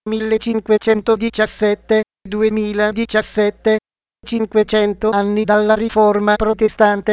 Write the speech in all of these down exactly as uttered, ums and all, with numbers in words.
millecinquecentodiciassette duemiladiciassette, cinquecento anni dalla Riforma protestante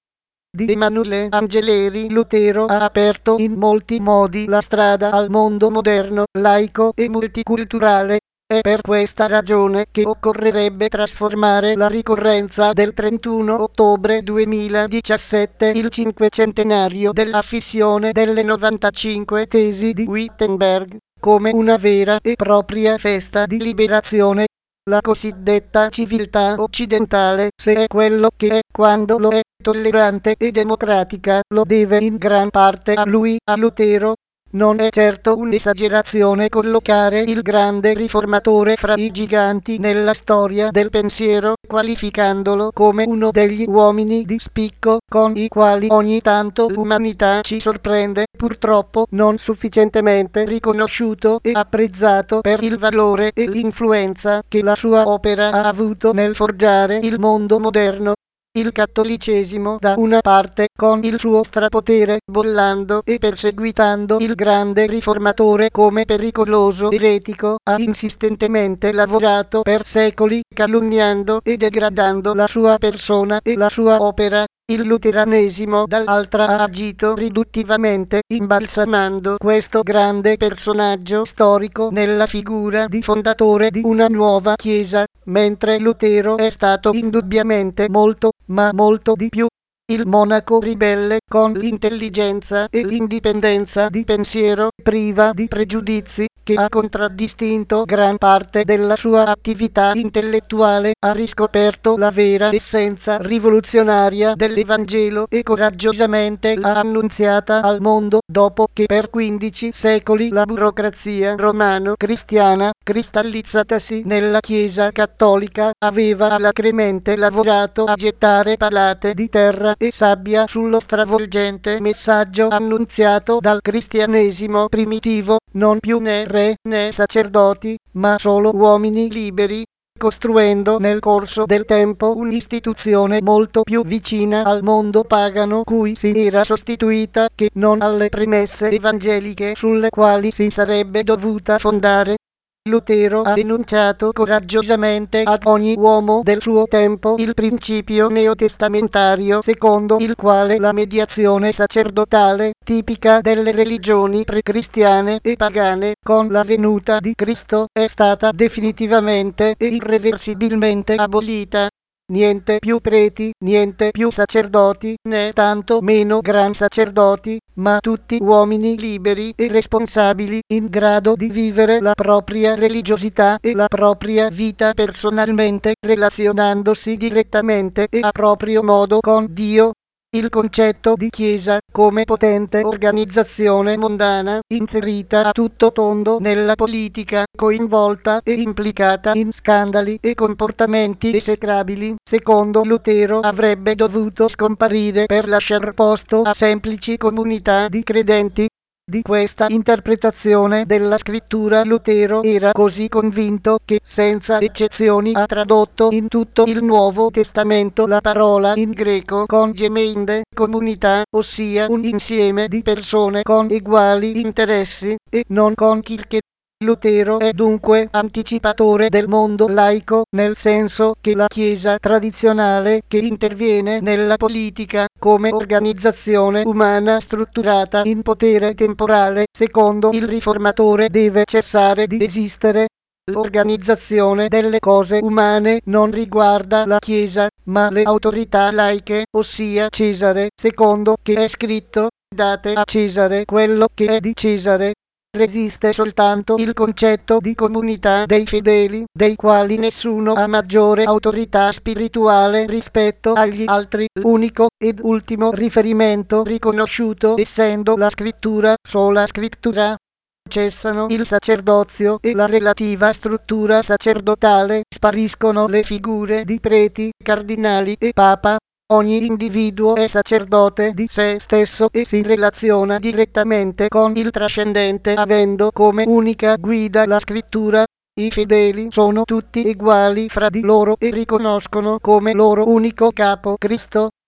di Emanuele Angeleri. Lutero ha aperto in molti modi la strada al mondo moderno, laico e multiculturale. È per questa ragione che occorrerebbe trasformare la ricorrenza del trentuno ottobre duemiladiciassette, il cinquecentenario della fissione delle novantacinque tesi di Wittenberg, come una vera e propria festa di liberazione. La cosiddetta civiltà occidentale, se è quello che è, quando lo è, tollerante e democratica, lo deve in gran parte a lui, a Lutero. Non è certo un'esagerazione collocare il grande riformatore fra i giganti nella storia del pensiero, qualificandolo come uno degli uomini di spicco con i quali ogni tanto l'umanità ci sorprende, purtroppo non sufficientemente riconosciuto e apprezzato per il valore e l'influenza che la sua opera ha avuto nel forgiare il mondo moderno. Il cattolicesimo da una parte, con il suo strapotere, bollando e perseguitando il grande riformatore come pericoloso eretico, ha insistentemente lavorato per secoli, calunniando e degradando la sua persona e la sua opera. Il luteranesimo dall'altra ha agito riduttivamente, imbalsamando questo grande personaggio storico nella figura di fondatore di una nuova chiesa, mentre Lutero è stato indubbiamente molto, ma molto di più. Il monaco ribelle con l'intelligenza e l'indipendenza di pensiero, priva di pregiudizi, che ha contraddistinto gran parte della sua attività intellettuale, ha riscoperto la vera essenza rivoluzionaria dell'Evangelo e coraggiosamente l'ha annunziata al mondo, dopo che per quindici secoli la burocrazia romano-cristiana, cristallizzatasi nella Chiesa cattolica, aveva alacremente lavorato a gettare palate di terra e sabbia sullo stravolgente messaggio annunziato dal cristianesimo primitivo, non più né re né sacerdoti, ma solo uomini liberi, costruendo nel corso del tempo un'istituzione molto più vicina al mondo pagano cui si era sostituita che non alle premesse evangeliche sulle quali si sarebbe dovuta fondare. Lutero ha enunciato coraggiosamente ad ogni uomo del suo tempo il principio neotestamentario secondo il quale la mediazione sacerdotale, tipica delle religioni pre-cristiane e pagane, con la venuta di Cristo, è stata definitivamente e irreversibilmente abolita. Niente più preti, niente più sacerdoti, né tanto meno gran sacerdoti, ma tutti uomini liberi e responsabili, in grado di vivere la propria religiosità e la propria vita personalmente, relazionandosi direttamente e a proprio modo con Dio. Il concetto di Chiesa, come potente organizzazione mondana, inserita a tutto tondo nella politica, coinvolta e implicata in scandali e comportamenti esecrabili, secondo Lutero avrebbe dovuto scomparire per lasciar posto a semplici comunità di credenti. Di questa interpretazione della scrittura Lutero era così convinto che senza eccezioni ha tradotto in tutto il Nuovo Testamento la parola in greco con gemeinde, comunità, ossia un insieme di persone con uguali interessi, e non con kirche. Lutero è dunque anticipatore del mondo laico, nel senso che la Chiesa tradizionale che interviene nella politica come organizzazione umana strutturata in potere temporale, secondo il riformatore deve cessare di esistere. L'organizzazione delle cose umane non riguarda la Chiesa, ma le autorità laiche, ossia Cesare, secondo che è scritto: date a Cesare quello che è di Cesare. Resiste soltanto il concetto di comunità dei fedeli, dei quali nessuno ha maggiore autorità spirituale rispetto agli altri, unico ed ultimo riferimento riconosciuto essendo la scrittura, sola scrittura. Cessano il sacerdozio e la relativa struttura sacerdotale, spariscono le figure di preti, cardinali e papa. Ogni individuo è sacerdote di se stesso e si relaziona direttamente con il trascendente avendo come unica guida la scrittura. I fedeli sono tutti uguali fra di loro e riconoscono come loro unico capo Cristo.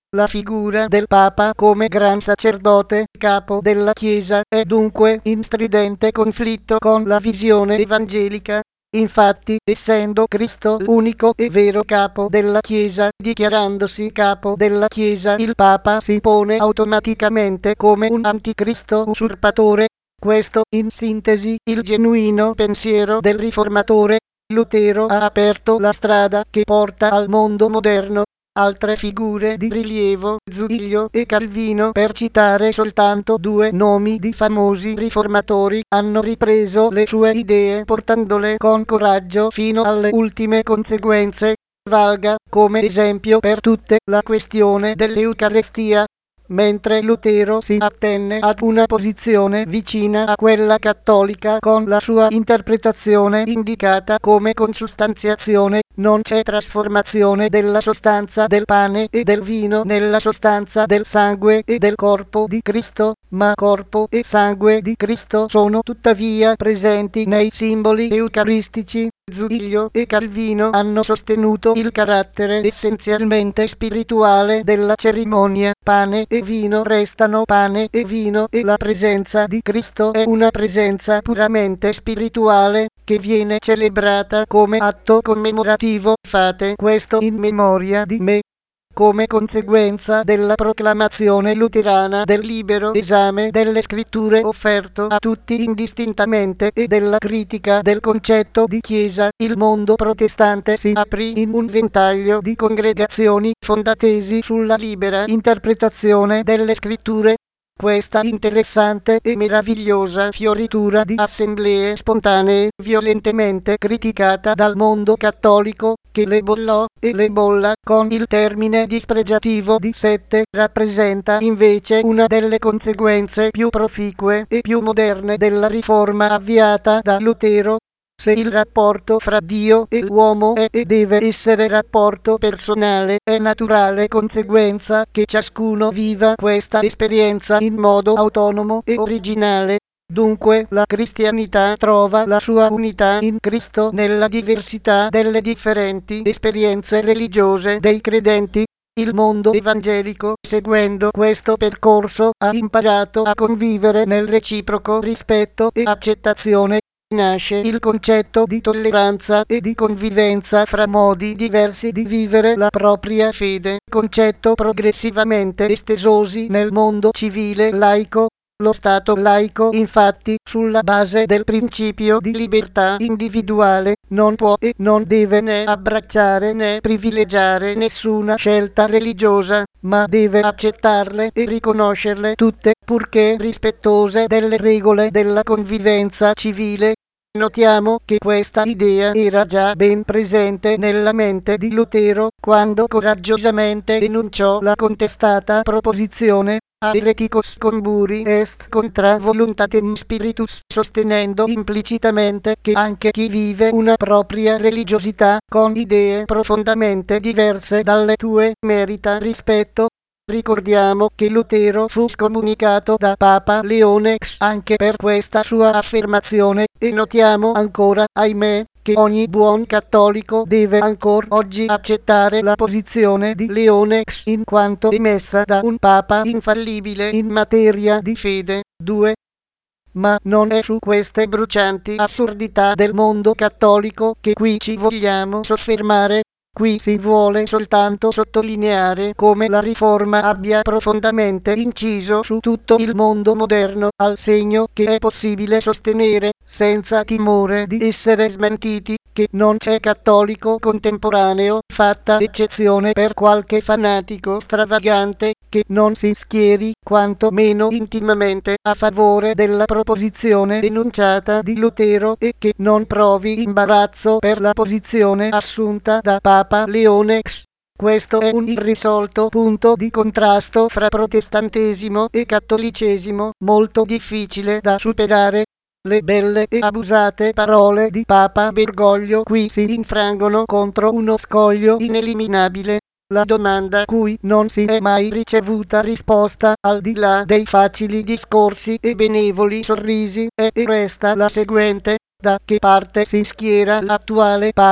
La figura del Papa come gran sacerdote, capo della Chiesa, è dunque in stridente conflitto con la visione evangelica. Infatti, essendo Cristo l'unico e vero capo della Chiesa, dichiarandosi capo della Chiesa, il Papa si pone automaticamente come un anticristo usurpatore. Questo, in sintesi, il genuino pensiero del riformatore. Lutero ha aperto la strada che porta al mondo moderno. Altre figure di rilievo, Zuinglio e Calvino, per citare soltanto due nomi di famosi riformatori, hanno ripreso le sue idee portandole con coraggio fino alle ultime conseguenze. Valga come esempio per tutte la questione dell'Eucarestia. Mentre Lutero si attenne ad una posizione vicina a quella cattolica con la sua interpretazione indicata come consustanziazione, non c'è trasformazione della sostanza del pane e del vino nella sostanza del sangue e del corpo di Cristo, ma corpo e sangue di Cristo sono tuttavia presenti nei simboli eucaristici. Zuinglio e Calvino hanno sostenuto il carattere essenzialmente spirituale della cerimonia. Pane e vino restano pane e vino e la presenza di Cristo è una presenza puramente spirituale che viene celebrata come atto commemorativo. Fate questo in memoria di me. Come conseguenza della proclamazione luterana del libero esame delle scritture offerto a tutti indistintamente e della critica del concetto di Chiesa, il mondo protestante si aprì in un ventaglio di congregazioni fondatesi sulla libera interpretazione delle scritture. Questa interessante e meravigliosa fioritura di assemblee spontanee, violentemente criticata dal mondo cattolico, che le bollò e le bolla con il termine dispregiativo di sette, rappresenta invece una delle conseguenze più proficue e più moderne della riforma avviata da Lutero. Se il rapporto fra Dio e l'uomo è e deve essere rapporto personale, è naturale conseguenza che ciascuno viva questa esperienza in modo autonomo e originale. Dunque la cristianità trova la sua unità in Cristo nella diversità delle differenti esperienze religiose dei credenti. Il mondo evangelico, seguendo questo percorso, ha imparato a convivere nel reciproco rispetto e accettazione. Nasce il concetto di tolleranza e di convivenza fra modi diversi di vivere la propria fede, concetto progressivamente estesosi nel mondo civile laico. Lo Stato laico, infatti, sulla base del principio di libertà individuale, non può e non deve né abbracciare né privilegiare nessuna scelta religiosa, ma deve accettarle e riconoscerle tutte, purché rispettose delle regole della convivenza civile. Notiamo che questa idea era già ben presente nella mente di Lutero, quando coraggiosamente enunciò la contestata proposizione a hereticos conburi est contra voluntatem spiritus, sostenendo implicitamente che anche chi vive una propria religiosità con idee profondamente diverse dalle tue merita rispetto. Ricordiamo che Lutero fu scomunicato da Papa Leone X anche per questa sua affermazione, e notiamo ancora, ahimè, che ogni buon cattolico deve ancora oggi accettare la posizione di Leone X in quanto emessa da un Papa infallibile in materia di fede. due. Ma non è su queste brucianti assurdità del mondo cattolico che qui ci vogliamo soffermare. Qui si vuole soltanto sottolineare come la riforma abbia profondamente inciso su tutto il mondo moderno, al segno che è possibile sostenere, senza timore di essere smentiti, che non c'è cattolico contemporaneo, fatta eccezione per qualche fanatico stravagante, che non si schieri, quanto meno intimamente, a favore della proposizione enunciata di Lutero e che non provi imbarazzo per la posizione assunta da Papa Leone X. Questo è un irrisolto punto di contrasto fra protestantesimo e cattolicesimo, molto difficile da superare. Le belle e abusate parole di Papa Bergoglio qui si infrangono contro uno scoglio ineliminabile. La domanda cui non si è mai ricevuta risposta, al di là dei facili discorsi e benevoli sorrisi, è e resta la seguente: da che parte si schiera l'attuale Papa?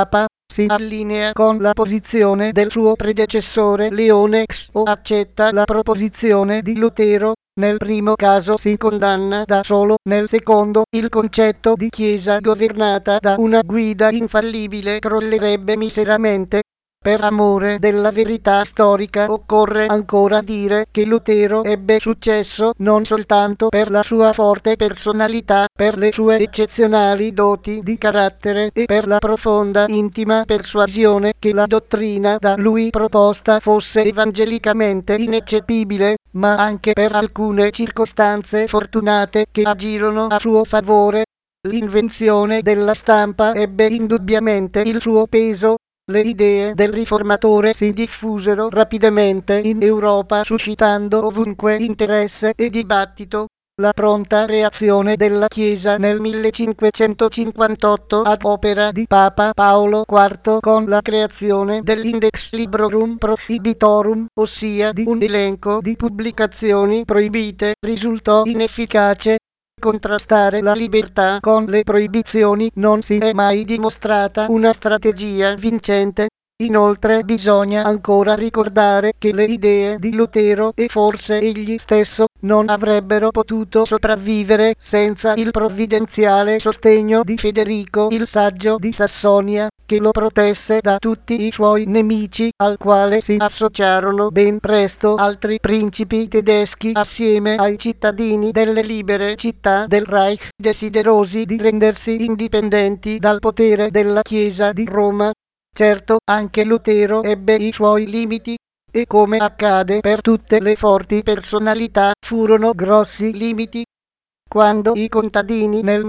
si allinea con la posizione del suo predecessore Leone X o accetta la proposizione di Lutero. Nel primo caso si condanna da solo, nel secondo il concetto di Chiesa governata da una guida infallibile crollerebbe miseramente. Per amore della verità storica occorre ancora dire che Lutero ebbe successo non soltanto per la sua forte personalità, per le sue eccezionali doti di carattere e per la profonda intima persuasione che la dottrina da lui proposta fosse evangelicamente ineccepibile, ma anche per alcune circostanze fortunate che agirono a suo favore. L'invenzione della stampa ebbe indubbiamente il suo peso. Le idee del riformatore si diffusero rapidamente in Europa, suscitando ovunque interesse e dibattito. La pronta reazione della Chiesa nel millecinquecentocinquantotto ad opera di Papa Paolo quarto con la creazione dell'Index Librorum Prohibitorum, ossia di un elenco di pubblicazioni proibite, risultò inefficace. Contrastare la libertà con le proibizioni non si è mai dimostrata una strategia vincente. Inoltre bisogna ancora ricordare che le idee di Lutero e forse egli stesso non avrebbero potuto sopravvivere senza il provvidenziale sostegno di Federico il Saggio di Sassonia, che lo protesse da tutti i suoi nemici, al quale si associarono ben presto altri principi tedeschi assieme ai cittadini delle libere città del Reich, desiderosi di rendersi indipendenti dal potere della Chiesa di Roma. Certo, anche Lutero ebbe i suoi limiti, e come accade per tutte le forti personalità, furono grossi limiti. Quando i contadini nel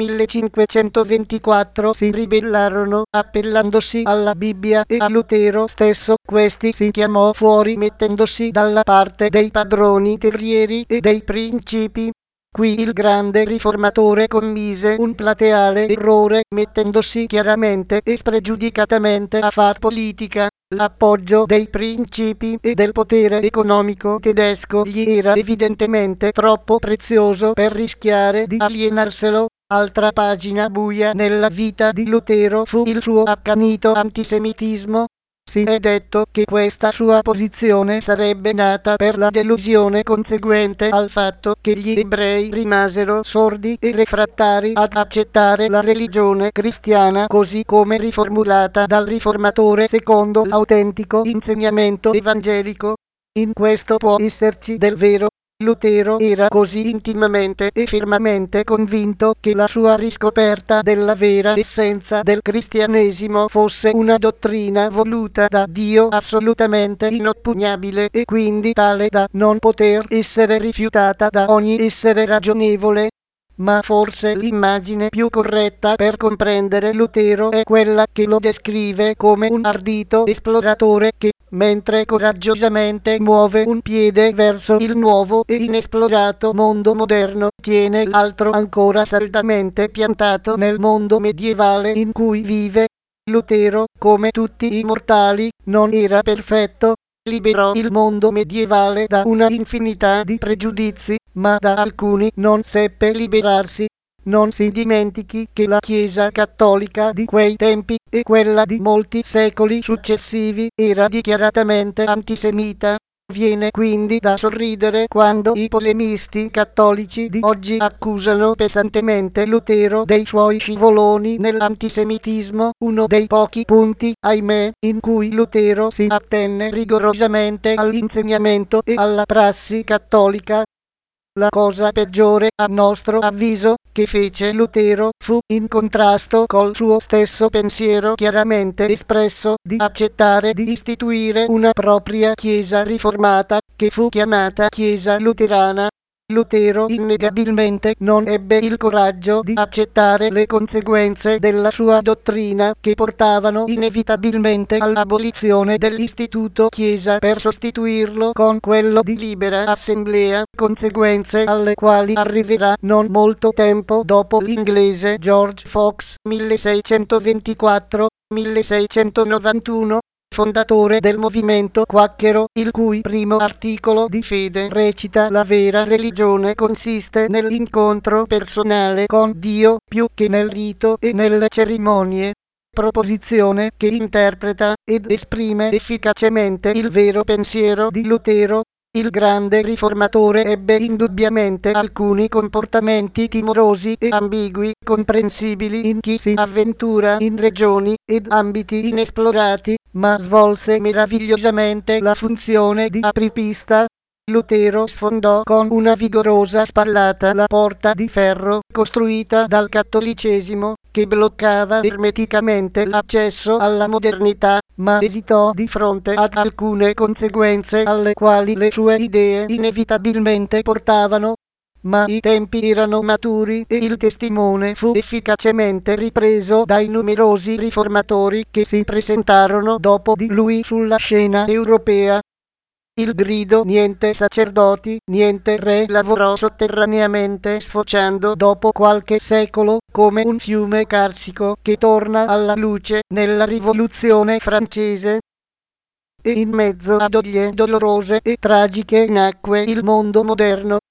millecinquecentoventiquattro si ribellarono appellandosi alla Bibbia e a Lutero stesso, questi si chiamò fuori mettendosi dalla parte dei padroni terrieri e dei principi. Qui il grande riformatore commise un plateale errore, mettendosi chiaramente e spregiudicatamente a far politica. L'appoggio dei principi e del potere economico tedesco gli era evidentemente troppo prezioso per rischiare di alienarselo. Altra pagina buia nella vita di Lutero fu il suo accanito antisemitismo. Si è detto che questa sua posizione sarebbe nata per la delusione conseguente al fatto che gli ebrei rimasero sordi e refrattari ad accettare la religione cristiana così come riformulata dal riformatore secondo l'autentico insegnamento evangelico. In questo può esserci del vero. Lutero era così intimamente e fermamente convinto che la sua riscoperta della vera essenza del cristianesimo fosse una dottrina voluta da Dio assolutamente inoppugnabile e quindi tale da non poter essere rifiutata da ogni essere ragionevole. Ma forse l'immagine più corretta per comprendere Lutero è quella che lo descrive come un ardito esploratore che, mentre coraggiosamente muove un piede verso il nuovo e inesplorato mondo moderno, tiene l'altro ancora saldamente piantato nel mondo medievale in cui vive. Lutero, come tutti i mortali, non era perfetto. Liberò il mondo medievale da una infinità di pregiudizi, ma da alcuni non seppe liberarsi. Non si dimentichi che la Chiesa cattolica di quei tempi e quella di molti secoli successivi era dichiaratamente antisemita. Viene quindi da sorridere quando i polemisti cattolici di oggi accusano pesantemente Lutero dei suoi scivoloni nell'antisemitismo, uno dei pochi punti, ahimè, in cui Lutero si attenne rigorosamente all'insegnamento e alla prassi cattolica. La cosa peggiore, a nostro avviso, che fece Lutero fu, in contrasto col suo stesso pensiero chiaramente espresso, di accettare di istituire una propria chiesa riformata, che fu chiamata Chiesa Luterana. Lutero innegabilmente non ebbe il coraggio di accettare le conseguenze della sua dottrina, che portavano inevitabilmente all'abolizione dell'istituto Chiesa per sostituirlo con quello di libera assemblea, conseguenze alle quali arriverà non molto tempo dopo l'inglese George Fox, milleseicentoventiquattro milleseicentonovantuno, fondatore del movimento quacchero, il cui primo articolo di fede recita: la vera religione consiste nell'incontro personale con Dio più che nel rito e nelle cerimonie. proposizione che interpreta ed esprime efficacemente il vero pensiero di Lutero. Il grande riformatore ebbe indubbiamente alcuni comportamenti timorosi e ambigui, comprensibili in chi si avventura in regioni ed ambiti inesplorati, ma svolse meravigliosamente la funzione di apripista. Lutero sfondò con una vigorosa spallata la porta di ferro costruita dal cattolicesimo, che bloccava ermeticamente l'accesso alla modernità, ma esitò di fronte ad alcune conseguenze alle quali le sue idee inevitabilmente portavano. Ma i tempi erano maturi e il testimone fu efficacemente ripreso dai numerosi riformatori che si presentarono dopo di lui sulla scena europea. Il grido "niente sacerdoti, niente re" lavorò sotterraneamente, sfociando dopo qualche secolo come un fiume carsico che torna alla luce nella Rivoluzione francese. E in mezzo a doglie dolorose e tragiche nacque il mondo moderno,